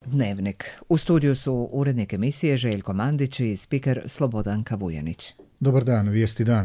Dnevnik. U studiju su urednik emisije Željko Mandić i spiker Slobodanka Vujanić. Dobar dan, vijesti dan.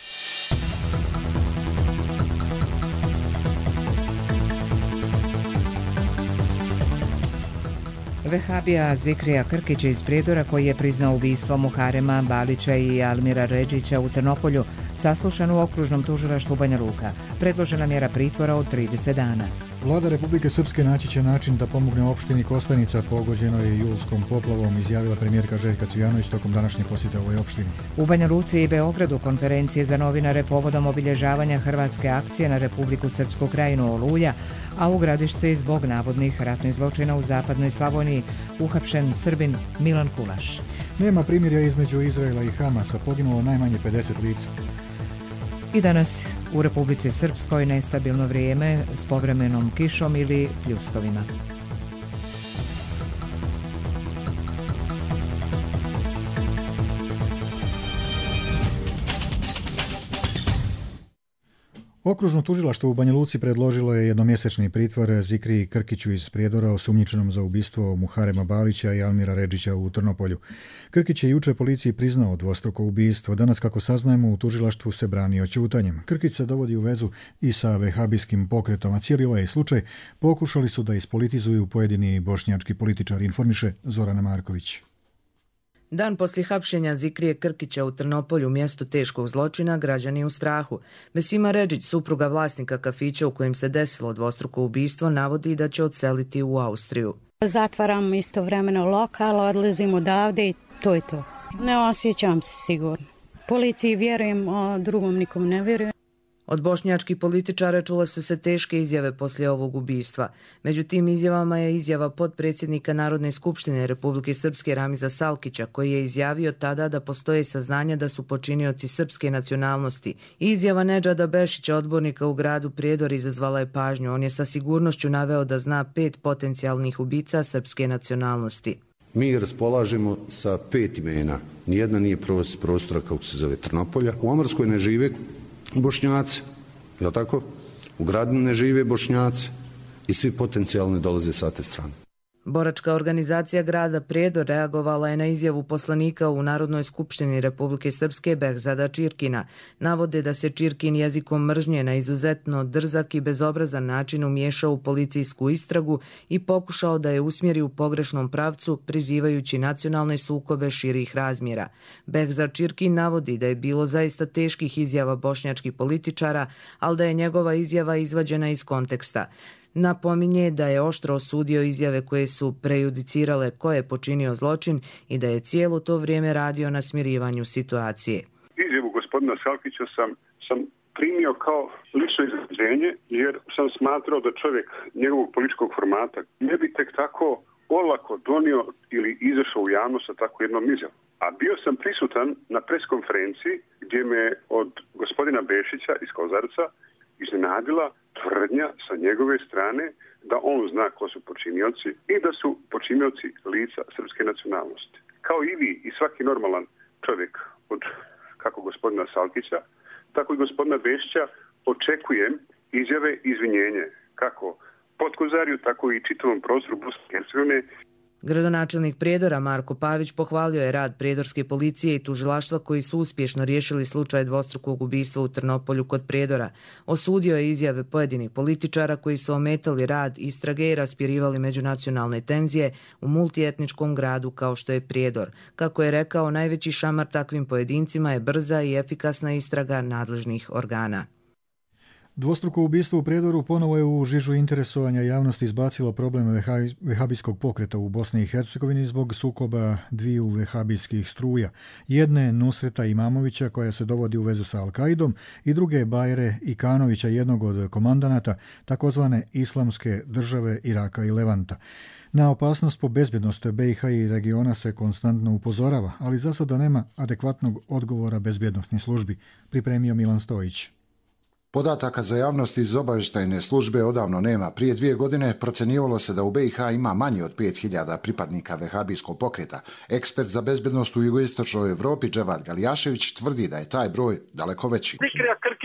Vehabija Zikrija Krkića iz Prijedora, koji je priznao ubistvo Muharema Balića i Almira Redžića u Trnopolju, saslušan u okružnom tužilaštvu Banja Luka. Predložena mjera pritvora od 30 dana. Vlada Republike Srpske naći će način da pomogne opštini Kostanica pogođenoj julskom poplavom, izjavila premijerka Željka Cvijanović tokom današnje posjete ovoj opštini. U Banja Luci i Beogradu konferencije za novinare povodom obilježavanja hrvatske akcije na Republiku Srpsku Krajinu Oluja, a u Gradišci zbog navodnih ratnih zločina u zapadnoj Slavoniji uhapšen Srbin Milan Kulaš. Nema primirja između Izraela i Hamasa, poginulo najmanje 50 lica. I danas u Republici Srpskoj nestabilno vrijeme s povremenom kišom ili pljuskovima. Okružno tužilaštvo u Banja Luci predložilo je jednomjesečni pritvor Zikriji Krkiću iz Prijedora, osumnjičenom za ubistvo Muharema Balića i Almira Redžića u Trnopolju. Krkić je juče policiji priznao dvostruko ubistvo. Danas, kako saznajemo, u tužilaštvu se branio ćutanjem. Krkić se dovodi u vezu i sa vehabijskim pokretom, a cijeli ovaj slučaj pokušali su da ispolitizuju pojedini bošnjački političari, informiše Zorana Marković. Dan poslije hapšenja Zikrije Krkića u Trnopolju, mjestu teškog zločina, građani u strahu. Besima Redžić, supruga vlasnika kafića u kojem se desilo dvostruko ubistvo, navodi da će odseliti u Austriju. Zatvaram istovremeno lokal, odlazim odavde i to je to. Ne osjećam se sigurno. Policiji vjerujem, a drugom nikom ne vjerujem. Od bošnjačkih političara čule su se teške izjave poslije ovog ubistva. Među tim izjavama je izjava potpredsjednika Narodne skupštine Republike Srpske Ramiza Salkića, koji je izjavio tada da postoje saznanja da su počinioci srpske nacionalnosti. Izjava Nedžada Bešića, odbornika u gradu Prijedor, izazvala je pažnju. On je sa sigurnošću naveo da zna 5 potencijalnih ubica srpske nacionalnosti. Mi raspolažemo sa 5 imena. Nijedna nije s prostora kako se zove Trnopolja. U Amarskoj ne žive Bošnjaci, je li tako? U gradu ne žive Bošnjaci i svi potencijalni dolaze sa te strane. Boračka organizacija grada Prijedor reagovala je na izjavu poslanika u Narodnoj skupštini Republike Srpske Behzada Čirkina. Navode da se Čirkin jezikom mržnje na izuzetno drzak i bezobrazan način umiješao u policijsku istragu i pokušao da je usmjeri u pogrešnom pravcu, prizivajući nacionalne sukobe širih razmjera. Behzad Čirkin navodi da je bilo zaista teških izjava bošnjačkih političara, ali da je njegova izjava izvađena iz konteksta. Napominje da je oštro osudio izjave koje su prejudicirale ko je počinio zločin i da je cijelo to vrijeme radio na smirivanju situacije. Izjavu gospodina Salkića sam primio kao lično izraženje, jer sam smatrao da čovjek njegovog političkog formata ne bi tek tako olako donio ili izašao u javnost sa tako jednom izjavom. A bio sam prisutan na preskonferenciji gdje me od gospodina Bešića iz Kozarca iznenadila tvrdnja sa njegove strane da on zna ko su počinioci i da su počinioci lica srpske nacionalnosti. Kao i vi i svaki normalan čovjek od kako gospodina Salkića, tako i gospodina Bešića očekujem izjave izvinjenje kako Podkozarju, tako i čitavom prostoru Bosne i Hercegovine. Gradonačelnik Prijedora Marko Pavić pohvalio je rad prijedorske policije i tužilaštva koji su uspješno riješili slučaj dvostrukog ubistva u Trnopolju kod Prijedora. Osudio je izjave pojedinih političara koji su ometali rad istrage i raspirivali međunacionalne tenzije u multietničkom gradu kao što je Prijedor. Kako je rekao, najveći šamar takvim pojedincima je brza i efikasna istraga nadležnih organa. Dvostruko ubistvo u Prijedoru ponovo je u žižu interesovanja javnosti izbacilo problem vehabijskog pokreta u Bosni i Hercegovini zbog sukoba dviju vehabijskih struja. Jedne Nusreta Imamovića, koja se dovodi u vezu sa Al-Kaidom, i druge Bajre Ikanovića, jednog od komandanata takozvane islamske države Iraka i Levanta. Na opasnost po bezbjednost BiH i regiona se konstantno upozorava, ali za sada nema adekvatnog odgovora bezbjednosnih službi, pripremio Milan Stojić. Podataka za javnost iz obavještajne službe odavno nema. Prije 2 godine procjenjivalo se da u BiH ima manje od 5000 pripadnika vehabijskog pokreta. Ekspert za bezbjednost u jugoistočnoj Evropi Dževad Galijašević tvrdi da je taj broj daleko veći. Zikrija Krkić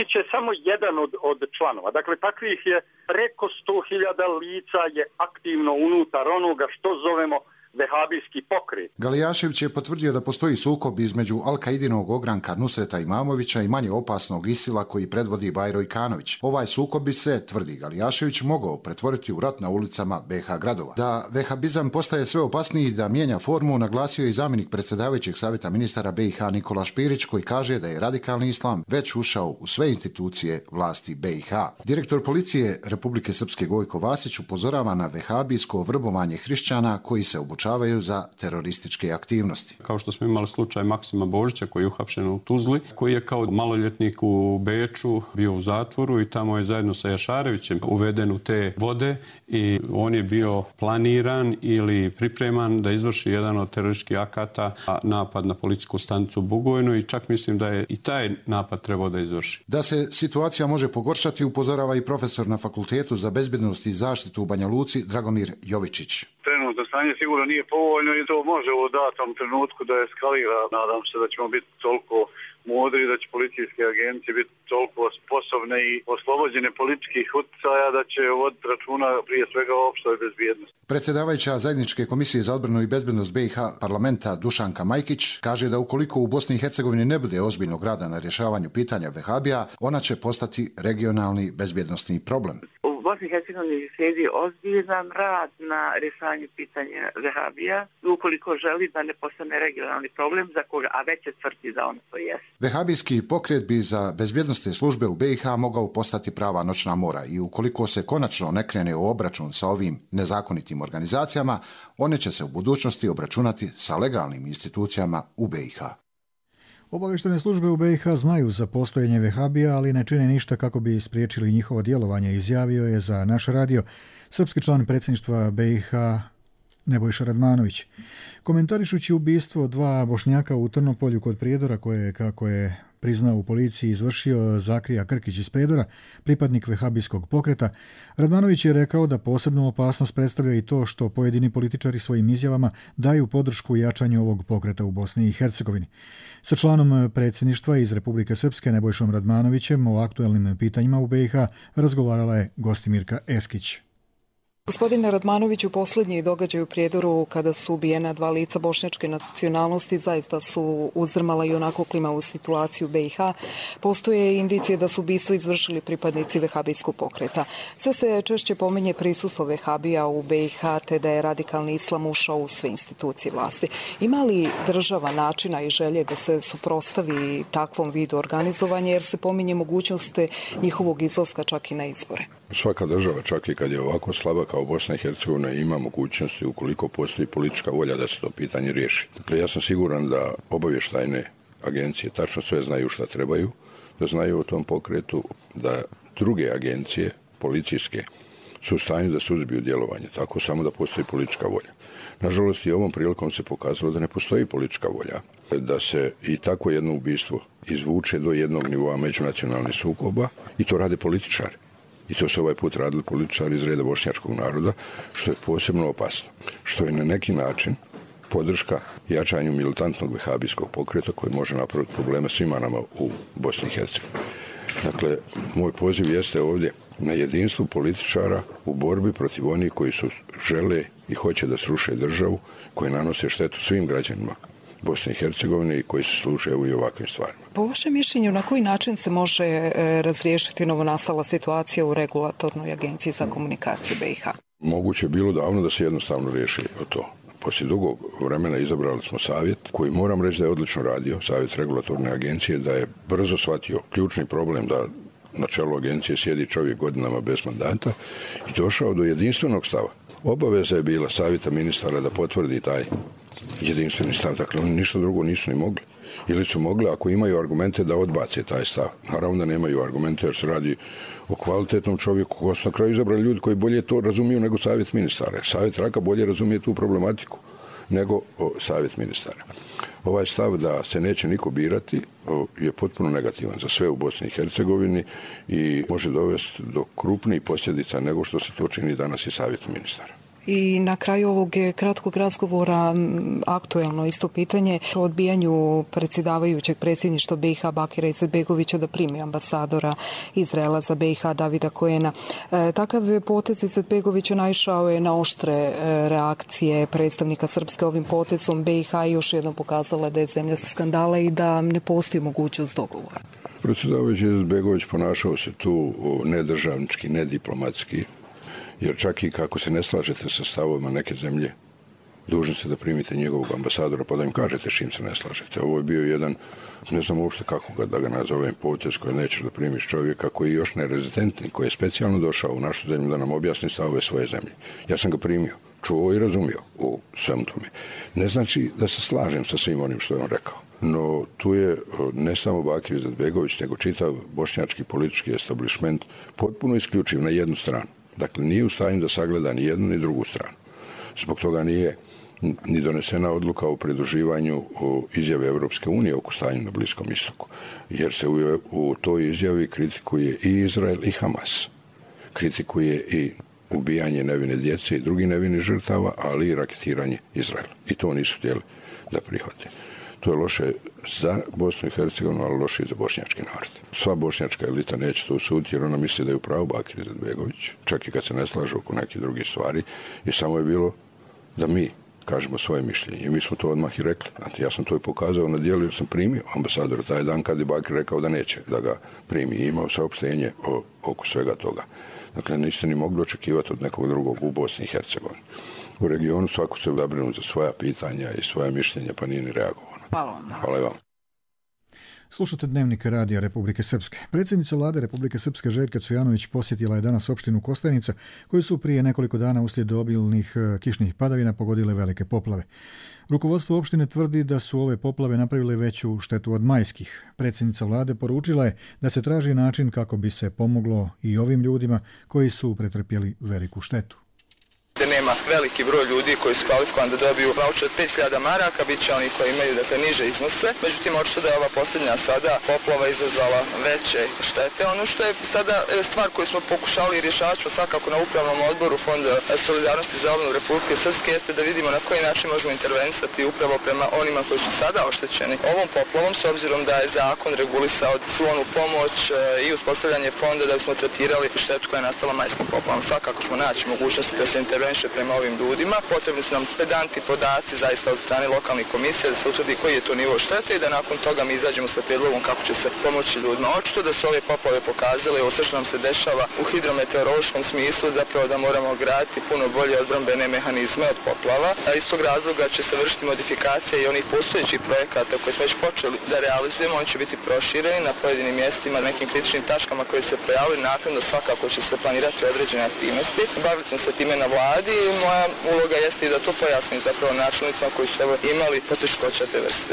Vučić je samo jedan od članova. Dakle, takvih je preko 100.000 lica je aktivno unutar onoga što zovemo vehabijski pokret. Galijašević je potvrdio da postoji sukob između Al-Kaidinog ogranka Nusreta Imamovića i manje opasnog ISIL-a koji predvodi Bajro Ikanović. Ovaj sukob bi se, tvrdi Galijašević, mogao pretvoriti u rat na ulicama BiH gradova. Da vehabizam postaje sve opasniji i da mijenja formu, naglasio je i zamjenik predsjedavajućeg savjeta ministara BiH Nikola Špirić, koji kaže da je radikalni islam već ušao u sve institucije vlasti BiH. Direktor policije Republike Srpske Gojko Vasić upozorava na vehabijsko vrbovanje hrišćana koji se obučavaju za terorističke aktivnosti. Kao što smo imali slučaj Maksima Božića koji je uhapšen u Tuzli, koji je kao maloljetnik u Beču bio u zatvoru i tamo je zajedno sa Jašarevićem uveden u te vode i on je bio planiran ili pripreman da izvrši jedan od terorističkih akata, napad na policijsku stanicu u Bugojnu i čak mislim da je i taj napad trebao da izvrši. Da se situacija može pogoršati, upozorava i profesor na Fakultetu za bezbednost i zaštitu u Banja Luci Dragomir Jovičić. Trenutno stanje sigurno nije povoljno i to može u datom trenutku da eskalira. Nadam se da ćemo biti toliko mudri, da će policijske agencije biti toliko sposobne i oslobođene političkih utjecaja da će voditi računa prije svega o opštoj bezbjednosti. Predsjedavajuća Zajedničke komisije za odbranu i bezbednost BiH parlamenta Dušanka Majkić kaže da ukoliko u Bosni i Hercegovini ne bude ozbiljnog rada na rješavanju pitanja vehabija, ona će postati regionalni bezbjednosni problem. U Bosni i Hercegovini slijedi ozbiljan rad na rješavanju pitanja vehabija, ukoliko želi da ne postane regionalni problem za koga, a već je tvrdi da ono to jest. Vehabijski pokret bi za bezbjednostne službe u BiH mogao postati prava noćna mora i ukoliko se konačno ne krene u obračun sa ovim nezakonitim organizacijama, one će se u budućnosti obračunati sa legalnim institucijama u BiH. Obavještajne službe u BiH znaju za postojanje vehabija, ali ne čine ništa kako bi spriječili njihovo djelovanje, izjavio je za naš radio srpski član predsjedništva BiH Nebojša Radmanović. Komentarišući ubistvo 2 Bošnjaka u Trnopolju kod Prijedora, koje, kako je priznao u policiji, izvršio Zakrija Krkić iz Prijedora, pripadnik vehabijskog pokreta, Radmanović je rekao da posebnu opasnost predstavlja i to što pojedini političari svojim izjavama daju podršku jačanju ovog pokreta u Bosni i Hercegovini. Sa članom predsjedništva iz Republike Srpske Nebojšom Radmanovićem o aktuelnim pitanjima u BiH razgovarala je Gostimirka Eskić. Gospodine Radmanoviću, posljednji događaj u Prijedoru kada su ubijena 2 lica bošnjačke nacionalnosti zaista su uzdrmala i onako klimavu situaciju u BiH. Postoje indicije da su ubistvo izvršili pripadnici vehabijskog pokreta. Sve se češće pominje prisustvo vehabija u BiH te da je radikalni islam ušao u sve institucije vlasti. Ima li država načina i želje da se suprotstavi takvom vidu organizovanja, jer se pominje mogućnost njihovog izlaska čak i na izbore? Svaka država, čak i kad je ovako slaba kao Bosna i Hercegovina, ima mogućnosti ukoliko postoji politička volja da se to pitanje riješi. Dakle, ja sam siguran da obavještajne agencije tačno sve znaju šta trebaju, da znaju o tom pokretu, da druge agencije, policijske, su u stanju da suzbiju djelovanje, tako samo da postoji politička volja. Nažalost, i ovom prilikom se pokazalo da ne postoji politička volja, da se i tako jedno ubistvo izvuče do jednog nivoa međunacionalnih sukoba i to rade političari. I to se ovaj put radili političari iz reda bošnjačkog naroda, što je posebno opasno. Što je na neki način podrška jačanju militantnog vehabijskog pokreta koji može napraviti probleme svima nama u Bosni i Hercegovini. Dakle, moj poziv jeste ovdje na jedinstvu političara u borbi protiv onih koji su žele i hoće da sruše državu, koji nanose štetu svim građanima Bosne i Hercegovine i koji se služe i ovakvim stvarima. Po vašem mišljenju, na koji način se može razriješiti novonastala situacija u regulatornoj agenciji za komunikacije BiH? Moguće je bilo davno da se jednostavno riješi to. Poslije dugog vremena izabrali smo savjet koji, moram reći, da je odlično radio, savjet regulatorne agencije, da je brzo shvatio ključni problem da na čelu agencije sjedi čovjek godinama bez mandata i došao do jedinstvenog stava. Obaveza je bila savjeta ministara da potvrdi taj jedinstveni stav. Dakle, oni ništa drugo nisu ni mogli. Ili su mogli, ako imaju argumente, da odbace taj stav. Naravno da nemaju argumente jer se radi o kvalitetnom čovjeku koji su na kraju izabrali ljudi koji bolje to razumiju nego savjet ministara. Savjet Raka bolje razumije tu problematiku nego savjet ministara. Ovaj stav da se neće niko birati je potpuno negativan za sve u Bosni i Hercegovini i može dovesti do krupnijih posljedica nego što se to čini danas i savjet ministara. I na kraju ovog kratkog razgovora aktuelno isto pitanje o odbijanju predsjedavajućeg predsjedništva BiH Bakira Izetbegovića da primi ambasadora Izraela za BiH Davida Koena. Takav potez Izetbegovića naišao je na oštre reakcije predstavnika Srpske ovim potezom. BiH još jednom pokazala da je zemlja sa skandala i da ne postoji mogućnost dogovora. Predsjedavajući Izetbegović ponašao se tu nedržavnički, nediplomatski, jer čak i kako se ne slažete sa stavovima neke zemlje, dužni ste da primite njegovog ambasadora pa da im kažete s čim se ne slažete. Ovo je bio jedan, ne znam uopšte kako da ga nazovem, potez koji nećeš da primiš čovjeka koji je još nerezidentni, koji je specijalno došao u našu zemlju da nam objasni stavove svoje zemlje. Ja sam ga primio, čuo i razumio u svemu tome. Ne znači da se slažem sa svim onim što je on rekao. No tu je ne samo Bakir Izetbegović, nego čitav bošnjački politički establishment potpuno isključiv na jednu stranu. Dakle, nije u stanju da sagleda ni jednu ni drugu stranu. Zbog toga nije ni donesena odluka o pridruživanju izjave Europske unije oko stanju na Bliskom istoku. Jer se u toj izjavi kritikuje i Izrael i Hamas. Kritikuje i ubijanje nevine djece i drugih nevinih žrtava, ali i raketiranje Izraela. I to nisu htjeli da prihvate. To je loše za Bosnu i Hercegovinu, ali loše i za bošnjački narod. Sva bošnjačka elita neće to usuditi jer ona misli da je u pravu Bakir Izetbegović, čak i kad se ne slažu oko nekih drugih stvari. I samo je bilo da mi kažemo svoje mišljenje. I mi smo to odmah i rekli. Znate, ja sam to i pokazao na dijelu jer sam primio ambasadora taj dan kad je Bakir rekao da neće da ga primi. I imao saopštenje oko svega toga. Dakle, niste ni mogli očekivati od nekog drugog u Bosni i Hercegovini. U regionu svako se zabrinu za svoja pitanja i svoje mišljenja, pa nije ni reagovano. Hvala vam. Hvala vam. Slušate Dnevnik radija Republike Srpske. Predsjednica vlade Republike Srpske Željka Cvijanović posjetila je danas opštinu Kostajnica, koju su prije nekoliko dana uslijed obilnih kišnih padavina pogodile velike poplave. Rukovodstvo opštine tvrdi da su ove poplave napravile veću štetu od majskih. Predsjednica vlade poručila je da se traži način kako bi se pomoglo i ovim ljudima koji su pretrpjeli veliku štetu. Nema veliki broj ljudi koji su kvalifikovani da dobiju vaučer od 5000 maraka, bit će oni koji imaju niže iznose. Međutim, očito da je ova posljednja sada poplava izazvala veće štete. Ono što je sada stvar koju smo pokušali rješavati svakako na upravnom odboru Fonda solidarnosti za obnovu Republike Srpske jeste da vidimo na koji način možemo intervenisati upravo prema onima koji su sada oštećeni ovom poplavom, s obzirom da je zakon regulisao svu onu pomoć i uspostavljanje fonda da smo tretirali štetu koja je nastala majskim poplavama. Svakako ćemo naći mogućnosti da se intervenira prema ovim ljudima. Potrebni su nam pedanti podaci zaista od strane lokalnih komisija da se utvrdi koji je to nivo štete i da nakon toga mi izađemo sa prijedlogom kako će se pomoći ljudima. Očito da su ove poplave pokazale ovo sve što nam se dešava u hidrometeorološkom smislu, zapravo da moramo graditi puno bolje odbrambene mehanizme od poplava. A iz tog razloga će se vršiti modifikacija i onih postojećih projekata koje smo već počeli da realizujemo. On će biti prošireni na pojedinim mjestima, nekim kritičnim tačkama koje se pojavili. Naknadno svakako će se planirati određene aktivnosti. Bavili smo se time na vladi i moja uloga jeste i da to pojasnim zapravo načelnicima koji su imali poteškoća te vrste.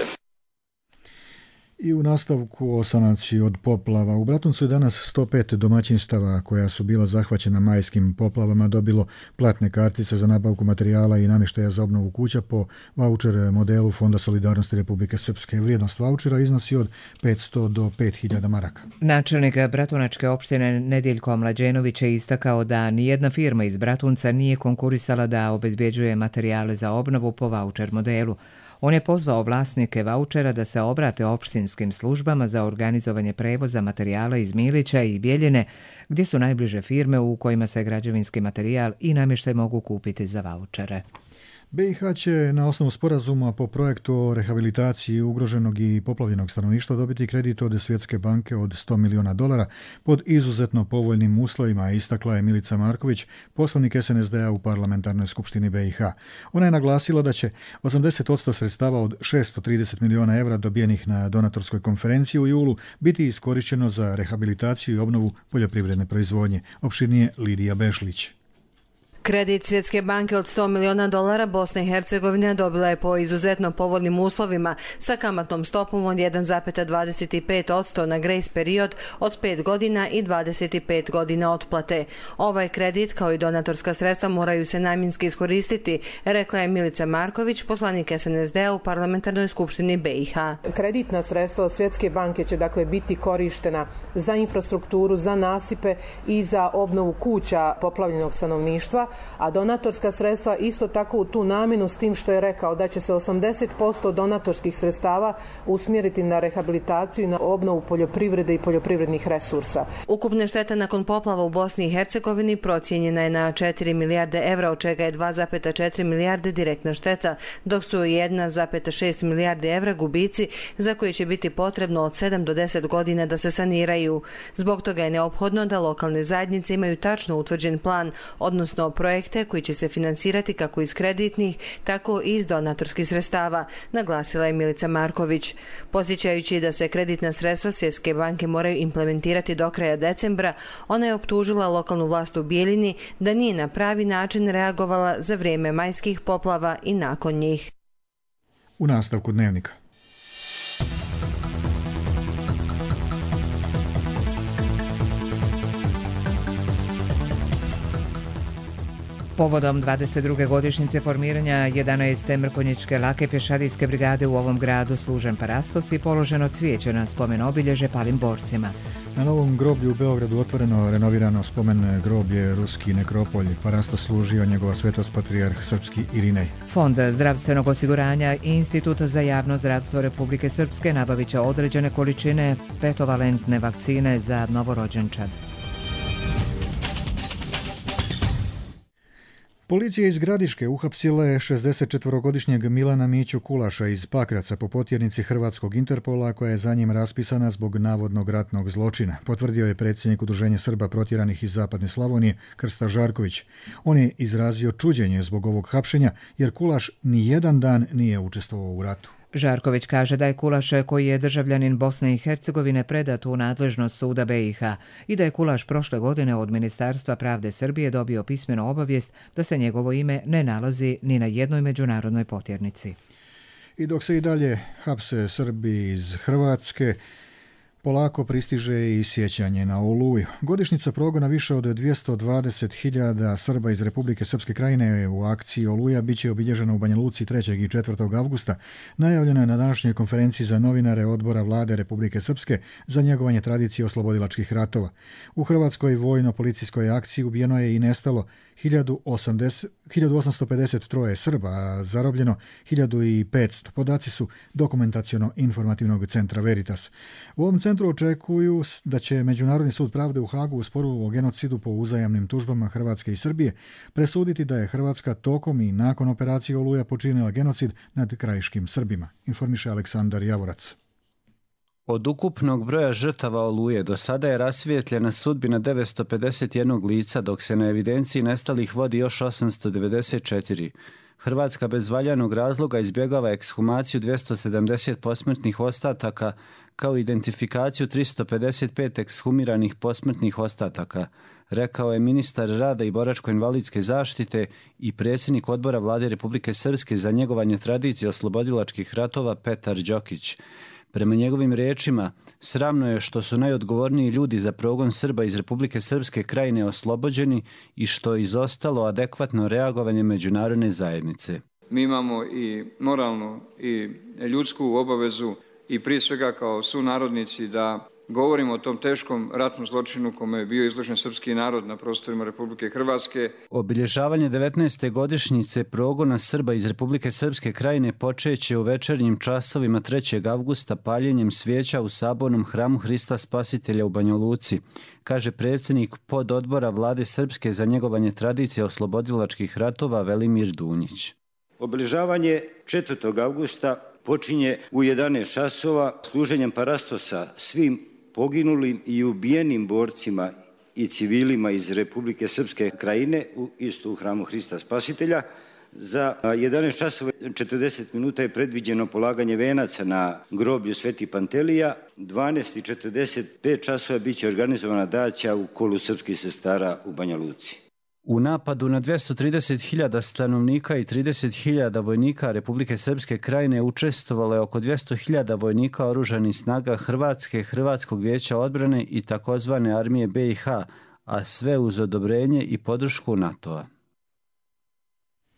I u nastavku o sanaciji od poplava. U Bratuncu je danas 105 domaćinstava koja su bila zahvaćena majskim poplavama dobilo platne kartice za nabavku materijala i namještaja za obnovu kuća po vaučer modelu Fonda solidarnosti Republike Srpske. Vrijednost vaučera iznosi od 500 do 5000 maraka. Načelnik Bratunačke opštine Nediljko Mlađenović je istakao da nijedna firma iz Bratunca nije konkurisala da obezbjeđuje materijale za obnovu po vaučer modelu. On je pozvao vlasnike vaučera da se obrate opštinskim službama za organizovanje prevoza materijala iz Milića i Bjeljine, gdje su najbliže firme u kojima se građevinski materijal i namještaj mogu kupiti za vaučere. BiH će na osnovu sporazuma po projektu o rehabilitaciji ugroženog i poplavljenog stanovništva dobiti kredit od Svjetske banke od $100 miliona pod izuzetno povoljnim uslovima, istakla je Milica Marković, poslanik SNSD-a u Parlamentarnoj skupštini BiH. Ona je naglasila da će 80% sredstava od €630 miliona dobijenih na donatorskoj konferenciji u julu biti iskorišteno za rehabilitaciju i obnovu poljoprivredne proizvodnje. Opširnije Lidija Bešlić. Kredit Svjetske banke od $100 miliona Bosna i Hercegovina dobila je po izuzetno povoljnim uslovima sa kamatnom stopom od 1,25% na grace period od 5 godina i 25 godina otplate. Ovaj kredit kao i donatorska sredstva moraju se namjenski iskoristiti, rekla je Milica Marković, poslanik SNSD-a u Parlamentarnoj skupštini BiH. Kreditna sredstva od Svjetske banke će dakle biti korištena za infrastrukturu, za nasipe i za obnovu kuća poplavljenog stanovništva. a donatorska sredstva isto tako u tu namjenu, s tim što je rekao da će se 80% donatorskih sredstava usmjeriti na rehabilitaciju i na obnovu poljoprivrede i poljoprivrednih resursa. Ukupna šteta nakon poplava u Bosni i Hercegovini procijenjena je na 4 milijarde evra, od čega je 2,4 milijarde direktna šteta, dok su 1,6 milijarde evra gubici za koje će biti potrebno od 7 do 10 godina da se saniraju. Zbog toga je neophodno da lokalne zajednice imaju tačno utvrđen plan, odnosno projekte koji će se finansirati kako iz kreditnih, tako i iz donatorskih sredstava, naglasila je Milica Marković. Posjećajući da se kreditna sredstva Svjetske banke moraju implementirati do kraja decembra, ona je optužila lokalnu vlast u Bijeljini da nije na pravi način reagovala za vrijeme majskih poplava i nakon njih. U nastavku dnevnika. Povodom 22. godišnjice formiranja 11. Mrkonjičke lake pješadijske brigade u ovom gradu služen parastos i položeno cvijeće na spomen obilježe palim borcima. Na novom groblju u Beogradu otvoreno renovirano spomen groblje Ruski nekropolj. Parastos služio njegova svetost patrijarh srpski Irinej. Fond zdravstvenog osiguranja i Institut za javno zdravstvo Republike Srpske nabavit će određene količine petovalentne vakcine za novorođenčad. Policija iz Gradiške uhapsila je 64-godišnjeg Milana Miću Kulaša iz Pakraca po potjernici Hrvatskog Interpola koja je za njim raspisana zbog navodnog ratnog zločina, potvrdio je predsjednik Udruženja Srba protjeranih iz Zapadne Slavonije Krsta Žarković. On je izrazio čuđenje zbog ovog hapšenja jer Kulaš ni jedan dan nije učestvovao u ratu. Žarković kaže da je Kulaš, koji je državljanin Bosne i Hercegovine, predat u nadležnost suda BiH i da je Kulaš prošle godine od Ministarstva pravde Srbije dobio pismenu obavijest da se njegovo ime ne nalazi ni na jednoj međunarodnoj potjernici. I dok se i dalje hapse Srbi iz Hrvatske, polako pristiže i sjećanje na Oluju. Godišnjica progona više od 220.000 Srba iz Republike Srpske Krajine u akciji Oluja bit će obilježena u Banja Luci 3. i 4. avgusta. Najavljena je na današnjoj konferenciji za novinare Odbora vlade Republike Srpske za njegovanje tradicije oslobodilačkih ratova. U Hrvatskoj vojno-policijskoj akciji ubijeno je i nestalo 1853 Srba, a zarobljeno 1500. Podaci su dokumentaciono-informativnog centra Veritas. U ovom centru očekuju da će Međunarodni sud pravde u Hagu u sporu o genocidu po uzajamnim tužbama Hrvatske i Srbije presuditi da je Hrvatska tokom i nakon operacije Oluja počinila genocid nad krajiškim Srbima, informiše Aleksandar Javorac. Od ukupnog broja žrtava Oluje do sada je rasvijetljena sudbina 951 lica, dok se na evidenciji nestalih vodi još 894. Hrvatska bez valjanog razloga izbjegava ekshumaciju 270 posmrtnih ostataka kao identifikaciju 355 ekshumiranih posmrtnih ostataka, rekao je ministar rada i boračko-invalidske zaštite i predsjednik Odbora vlade Republike Srpske za njegovanje tradicije oslobodilačkih ratova Petar Đokić. Prema njegovim riječima, sramno je što su najodgovorniji ljudi za progon Srba iz Republike Srpske Krajine oslobođeni i što je izostalo adekvatno reagovanje međunarodne zajednice. Mi imamo i moralnu i ljudsku obavezu i prije svega kao sunarodnici da govorimo o tom teškom ratnom zločinu kome je bio izložen srpski narod na prostorima Republike Hrvatske. Obilježavanje 19. godišnjice progona Srba iz Republike Srpske Krajine počeće u večernjim časovima 3. avgusta paljenjem svijeća u sabornom hramu Hrista Spasitelja u Banja Luci, kaže predsjednik pododbora vlade Srpske za njegovanje tradicije oslobodilačkih ratova Velimir Dunjić. Obilježavanje 4. avgusta počinje u 11 časova služenjem parastosa svim poginulim i ubijenim borcima i civilima iz Republike Srpske Krajine isto u hramu Hrista Spasitelja. Za 11 časova 40 minuta je predviđeno polaganje venaca na groblju Sveti Pantelija. 12:45 časova bit će organizovana daća u kolu srpskih sestara u Banja Luci. U napadu na 230.000 stanovnika i 30.000 vojnika Republike Srpske Krajine učestvovalo je oko 200.000 vojnika oružanih snaga Hrvatske, Hrvatskog vijeća odbrane i takozvane armije BiH, a sve uz odobrenje i podršku NATO-a.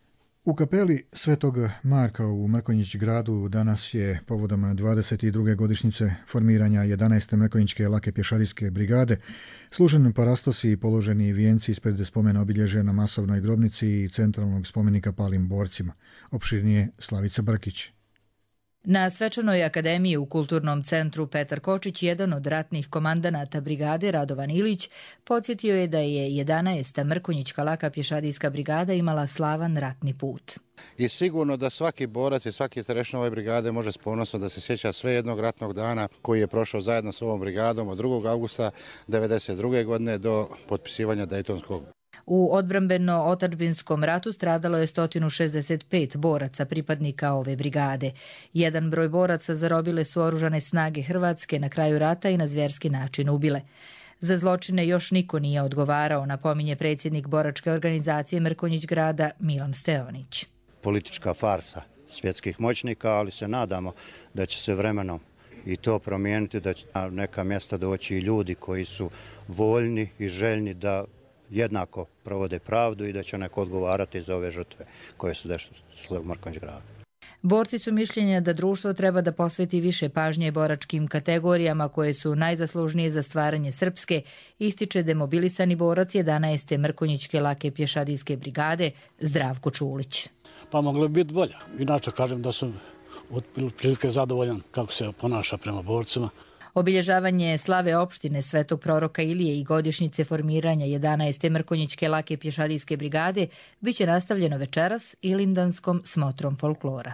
U kapeli Svetog Marka u Mrkonjić gradu danas je povodom 22. godišnjice formiranja 11. Mrkonjićke lake pješadijske brigade služen parastosi i položeni vijenci ispred spomena obilježja na masovnoj grobnici i centralnog spomenika palim borcima. Opširnije Slavica Brkić. Na svečanoj akademiji u Kulturnom centru Petar Kočić, jedan od ratnih komandanata brigade Radovan Ilić, podsjetio je da je 11. Mrkonjićka laka pješadijska brigada imala slavan ratni put. I sigurno da svaki borac i svaki starešina ove brigade može s ponosom da se sjeća sve jednog ratnog dana koji je prošao zajedno s ovom brigadom od 2. augusta 1992. godine do potpisivanja Dejtonskog. U odbrambeno-otadžbinskom ratu stradalo je 165 boraca pripadnika ove brigade. Jedan broj boraca zarobile su oružane snage Hrvatske na kraju rata i na zvjerski način ubile. Za zločine još niko nije odgovarao, napominje predsjednik boračke organizacije Mrkonjić grada Milan Steonić. Politička farsa svjetskih moćnika, ali se nadamo da će se vremenom i to promijeniti, da će na neka mjesta doći i ljudi koji su voljni i željni da jednako provode pravdu i da će neko odgovarati za ove žrtve koje su desile u Mrkonjić gradu. Borci su mišljenja da društvo treba da posveti više pažnje boračkim kategorijama koje su najzaslužnije za stvaranje srpske, ističe demobilisani borac 11. Mrkonjićke lake pješadijske brigade Zdravko Čulić. Pa moglo bi biti bolja. Inače kažem da sam otprilike zadovoljan kako se ponaša prema borcima. Obilježavanje slave opštine Svetog proroka Ilije i godišnjice formiranja 11. Mrkonjićke lake pješadijske brigade biće nastavljeno večeras Ilindanskom smotrom folklora.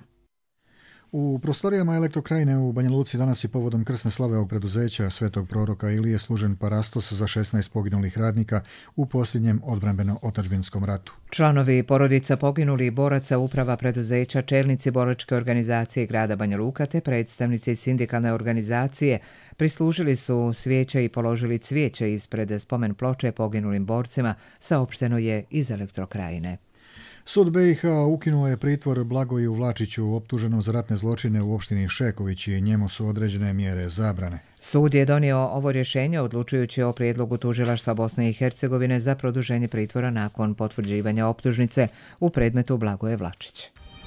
U prostorijama Elektrokrajine u Banja Luci danas je povodom krsne slave ovog preduzeća Svetog proroka Ilije služen parastos za 16 poginulih radnika u posljednjem odbrambeno-otadžbinskom ratu. Članovi porodica poginulih boraca uprava preduzeća, čelnici boračke organizacije grada Banja Luka te predstavnici sindikalne organizacije prislužili su svijeća i položili cvijeće ispred spomen ploče poginulim borcima, saopšteno je iz Elektrokrajine. Sud BiH ukinuo je pritvor Blagoju Vlačiću optuženom za ratne zločine u opštini Šeković i njemu su određene mjere zabrane. Sud je donio ovo rješenje odlučujući o prijedlogu tužilaštva Bosne i Hercegovine za produženje pritvora nakon potvrđivanja optužnice u predmetu Blagoje Vlačić.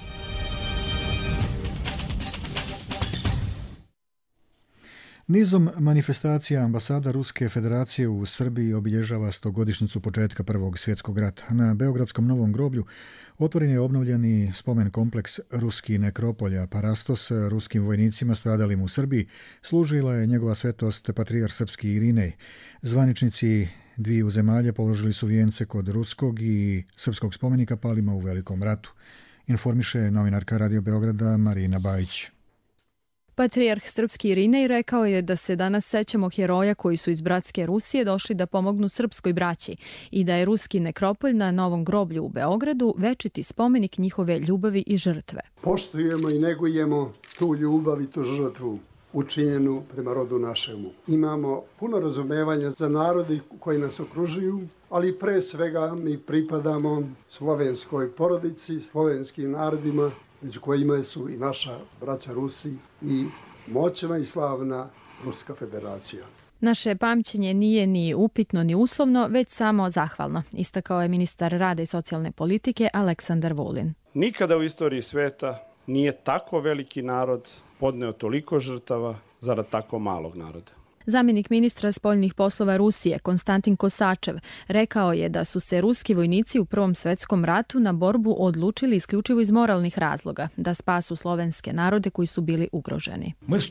Nizom manifestacija ambasada Ruske federacije u Srbiji obilježava 100-godišnjicu početka Prvog svjetskog rata. Na Beogradskom Novom groblju otvoren je obnovljeni spomen kompleks Ruski nekropolja Parastos ruskim vojnicima stradalim u Srbiji. Služila je njegova svetost patrijar srpski Irinej. Zvaničnici dviju zemalja položili su vijence kod ruskog i srpskog spomenika palima u Velikom ratu. Informiše novinarka Radio Beograda Marina Bajić. Patrijarh srpski Irinej rekao je da se danas sećamo heroja koji su iz bratske Rusije došli da pomognu srpskoj braći i da je ruski nekropolj na Novom groblju u Beogradu večiti spomenik njihove ljubavi i žrtve. Poštujemo i negujemo tu ljubav i tu žrtvu učinjenu prema rodu našemu. Imamo puno razumevanja za narodi koji nas okružuju, ali pre svega mi pripadamo slovenskoj porodici, slovenskim narodima, među kojima su i naša braća Rusi i moćna i slavna Ruska federacija. Naše pamćenje nije ni upitno ni uslovno, već samo zahvalno, istakao je ministar rada i socijalne politike Aleksandar Vulin. Nikada u istoriji sveta nije tako veliki narod podneo toliko žrtava zarad tako malog naroda. Zamjenik ministra spoljnih poslova Rusije Konstantin Kosačev rekao je da su se ruski vojnici u Prvom svjetskom ratu na borbu odlučili isključivo iz moralnih razloga, da spasu slovenske narode koji su bili ugroženi.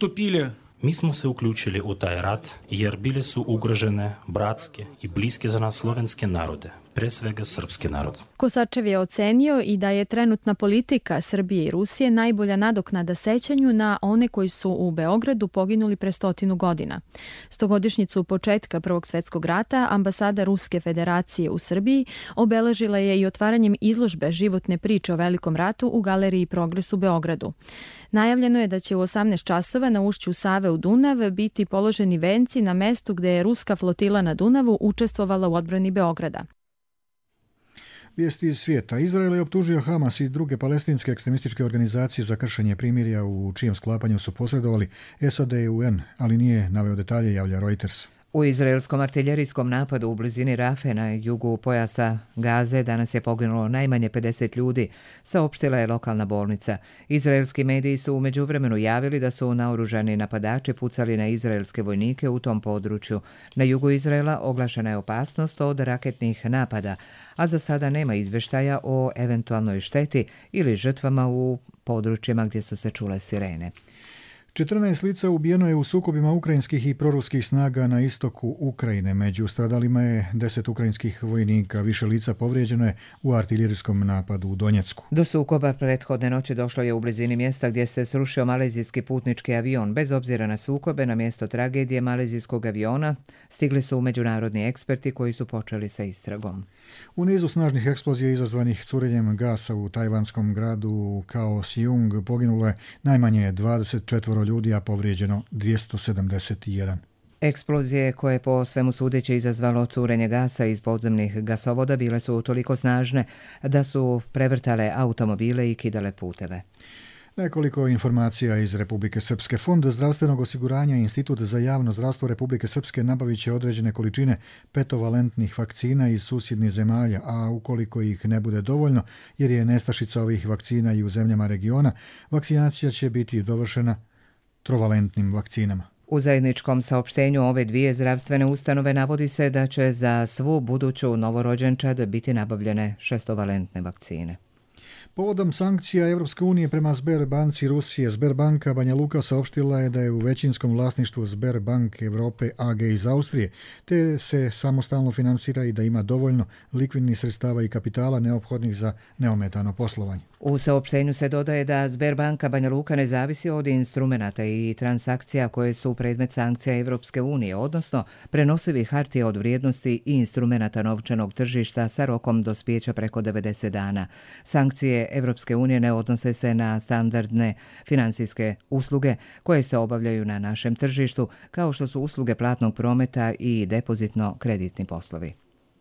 Mi smo se uključili u taj rat jer bile su ugrožene bratske i bliske za nas slovenske narode, pre svega srpski narod. Kosačev je ocenio i da je trenutna politika Srbije i Rusije najbolja nadoknada sećanju na one koji su u Beogradu poginuli pre 100 godina. 100-godišnjicu početka Prvog svjetskog rata ambasada Ruske federacije u Srbiji obeležila je i otvaranjem izložbe životne priče o Velikom ratu u Galeriji Progres u Beogradu. Najavljeno je da će u 18 časova na ušću Save u Dunav biti položeni venci na mestu gde je ruska flotila na Dunavu učestvovala u odbrani Beograda. Vijesti iz svijeta. Izrael je optužio Hamas i druge palestinske ekstremističke organizacije za kršenje primirja u čijem sklapanju su posredovali SAD i UN, ali nije naveo detalje, javlja Reuters. U izraelskom artiljerijskom napadu u blizini Rafe na jugu pojasa Gaze danas je poginulo najmanje 50 ljudi, saopštila je lokalna bolnica. Izraelski mediji su u međuvremenu javili da su naoružani napadači pucali na izraelske vojnike u tom području. Na jugu Izraela oglašena je opasnost od raketnih napada, a za sada nema izvještaja o eventualnoj šteti ili žrtvama u područjima gdje su se čule sirene. 14 lica ubijeno je u sukobima ukrajinskih i proruskih snaga na istoku Ukrajine. Među stradalima je 10 ukrajinskih vojnika. Više lica povrijeđeno je u artiljerijskom napadu u Donjecku. Do sukoba prethodne noći došlo je u blizini mjesta gdje se srušio malezijski putnički avion. Bez obzira na sukobe, na mjesto tragedije malezijskog aviona stigli su međunarodni eksperti koji su počeli sa istragom. U nizu snažnih eksplozija izazvanih curenjem gasa u tajvanskom gradu Kaohsiung poginulo je najmanje 24 ljudi, a povrijeđeno 271. Eksplozije koje po svemu sudeći izazvalo curenje gasa iz podzemnih gasovoda bile su toliko snažne da su prevrtale automobile i kidale puteve. Nekoliko informacija iz Republike Srpske. Fond zdravstvenog osiguranja i Institut za javno zdravstvo Republike Srpske nabavit će određene količine petovalentnih vakcina iz susjednih zemalja, a ukoliko ih ne bude dovoljno, jer je nestašica ovih vakcina i u zemljama regiona, vakcinacija će biti dovršena trovalentnim vakcinama. U zajedničkom saopštenju ove dvije zdravstvene ustanove navodi se da će za svu buduću novorođenčad biti nabavljene šestovalentne vakcine. Povodom sankcija Europske unije prema Sberbanci Rusije, Sberbanka Banja Luka saopštila je da je u većinskom vlasništvu Sberbank Europe AG iz Austrije, te se samostalno finansira i da ima dovoljno likvidnih sredstava i kapitala neophodnih za neometano poslovanje. U saopštenju se dodaje da Sberbanka Banja Luka ne zavisi od instrumenata i transakcija koje su predmet sankcija Europske unije, odnosno prenosivih hartija od vrijednosti i instrumenata novčanog tržišta sa rokom dospijeća preko 90 dana. Sankcije Europske unije ne odnose se na standardne financijske usluge koje se obavljaju na našem tržištu, kao što su usluge platnog prometa i depozitno-kreditni poslovi.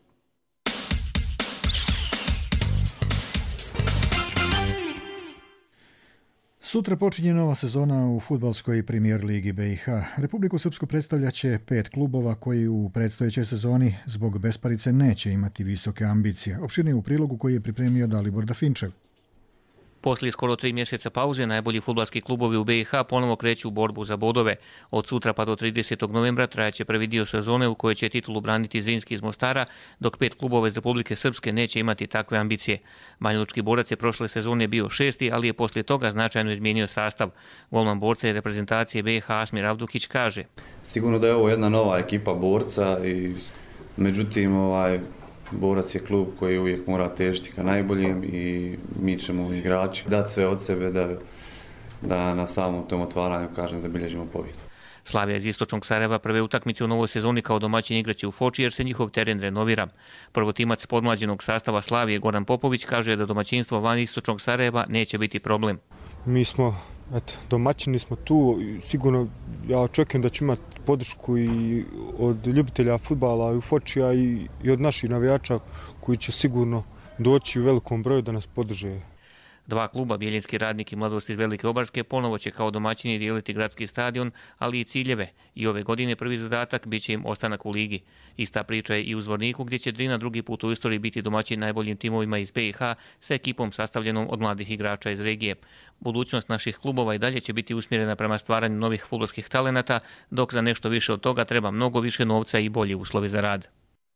Sutra počinje nova sezona u fudbalskoj premijer ligi BiH. Republiku Srpsku predstavljaće 5 klubova koji u predstojećoj sezoni zbog besparice neće imati visoke ambicije. Opširnije u prilogu koji je pripremio Dalibor Dafinčev. Poslije skoro 3 mjeseca pauze, najbolji fudbalski klubovi u BiH ponovo kreću u borbu za bodove. Od sutra pa do 30. novembra trajaće prvi dio sezone u kojoj će titulu braniti Zrinski iz Mostara, dok 5 klubova iz Republike Srpske neće imati takve ambicije. Banjalučki borac je prošle sezone bio 6. ali je poslije toga značajno izmijenio sastav. Golman borca i reprezentacije BiH Asmir Avdukić kaže: Sigurno da je ovo jedna nova ekipa borca, i međutim Borac je klub koji uvijek mora težiti ka najboljem i mi ćemo igrači dati sve od sebe da na samom tom otvaranju, zabilježimo pobjedu. Slavija iz istočnog Sarajeva prve utakmice u novoj sezoni kao domaćin igraće u Foči jer se njihov teren renovira. Prvotimac podmlađenog sastava Slavije Goran Popović kaže da domaćinstvo van istočnog Sarajeva neće biti problem. Mi smo domaćini smo tu, sigurno ja očekujem da ću imati podršku i od ljubitelja fudbala i u Fočija i od naših navijača koji će sigurno doći u velikom broju da nas podrže. 2 kluba, Bjeljinski Radnik i Mladost iz Velike Obarske, ponovo će kao domaćini dijeliti gradski stadion, ali i ciljeve. I ove godine prvi zadatak bit će im ostanak u ligi. Ista priča je i u Zvorniku, gdje će Drina drugi put u istoriji biti domaćin najboljim timovima iz BiH sa ekipom sastavljenom od mladih igrača iz regije. Budućnost naših klubova i dalje će biti usmjerena prema stvaranju novih fudbalskih talenata, dok za nešto više od toga treba mnogo više novca i bolji uslovi za rad.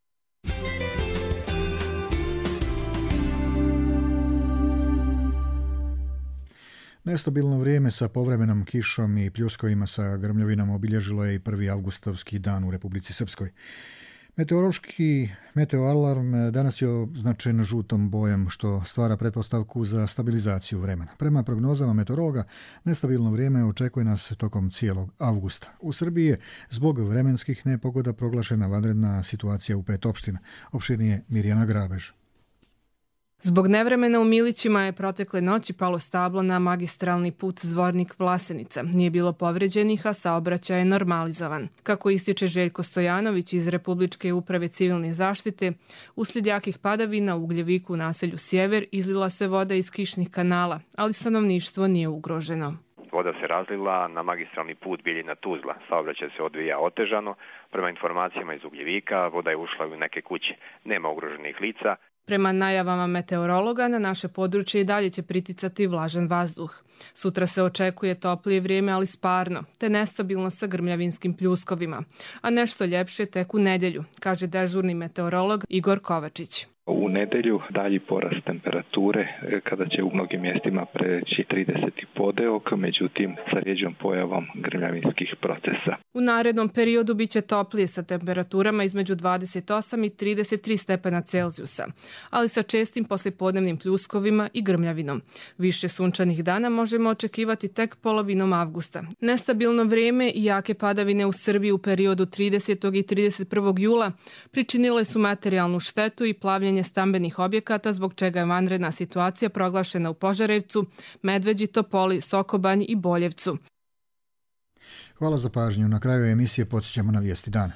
Nestabilno vrijeme sa povremenom kišom i pljuskovima sa grmljovinom obilježilo je i 1. avgustovski dan u Republici Srpskoj. Meteorološki meteoalarm danas je označen žutom bojem, što stvara pretpostavku za stabilizaciju vremena. Prema prognozama meteorologa, nestabilno vrijeme očekuje nas tokom cijelog avgusta. U Srbiji je zbog vremenskih nepogoda proglašena vanredna situacija u 5 opština. Opširnije Mirjana Grabež. Zbog nevremena u Milićima je protekle noći palo stablo na magistralni put Zvornik-Vlasenica. Nije bilo povređenih, a saobraćaj je normalizovan. Kako ističe Željko Stojanović iz Republičke uprave civilne zaštite, uslijed jakih padavina u Ugljeviku u naselju Sjever izlila se voda iz kišnih kanala, ali stanovništvo nije ugroženo. voda se razlila na magistralni put Bijeljina-Tuzla. Saobraćaj se odvija otežano. Prema informacijama iz Ugljevika, voda je ušla u neke kuće. Nema ugroženih lica. Prema najavama meteorologa, na naše područje i dalje će priticati vlažan vazduh. Sutra se očekuje toplije vrijeme, ali sparno, te nestabilno sa grmljavinskim pljuskovima. A nešto ljepše tek u nedjelju, kaže dežurni meteorolog Igor Kovačić. U nedelju dalji porast temperature kada će u mnogim mjestima preći 30 podeok, međutim sa rjeđom pojavom grmljavinskih procesa. U narednom periodu bit će toplije sa temperaturama između 28 i 33 stepena Celzijusa, ali sa čestim poslijepodnevnim pljuskovima i grmljavinom. Više sunčanih dana možemo očekivati tek polovinom avgusta. Nestabilno vrijeme i jake padavine u Srbiji u periodu 30. i 31. jula pričinile su materijalnu štetu i plavljenje stambenih objekata, zbog čega je vanredna situacija proglašena u Požarevcu, Medveđi, Topoli, Sokobanji i Boljevcu. Hvala za pažnju. Na kraju emisije podsjećamo na vijesti dana.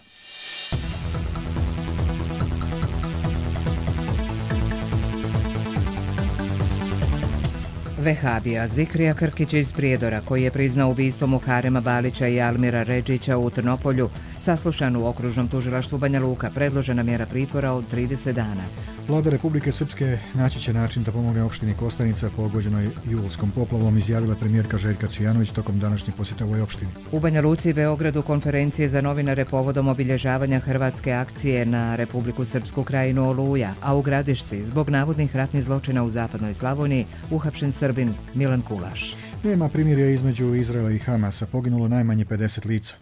Vehabija Zikrija Krkića iz Prijedora, koji je priznao ubistvo Muharema Balića i Almira Redžića u Trnopolju, saslušan u okružnom tužilaštvu Banja Luka, predložena mjera pritvora od 30 dana. Vlada Republike Srpske naći će način da pomogne opštini Kostanica pogođenoj julskom poplavom, izjavila premijerka Željka Cvijanović tokom današnje posjete ovoj opštini. U Banja Luci i Beogradu konferencije za novinare povodom obilježavanja hrvatske akcije na Republiku Srpsku Krajinu Oluja, a u Gradišci zbog navodnih ratnih zločina u zapadnoj Slavoniji uhapšen Srbin Milan Kulaš. Nema primirja između Izraela i Hamasa, poginulo najmanje 50 lica.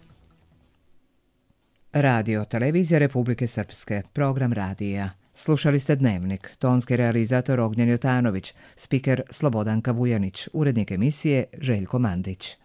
Radio Televizija Republike Srpske, program radija. Slušali ste Dnevnik, tonski realizator Ognjen Jotanović, spiker Slobodanka Vujanić, urednik emisije Željko Mandić.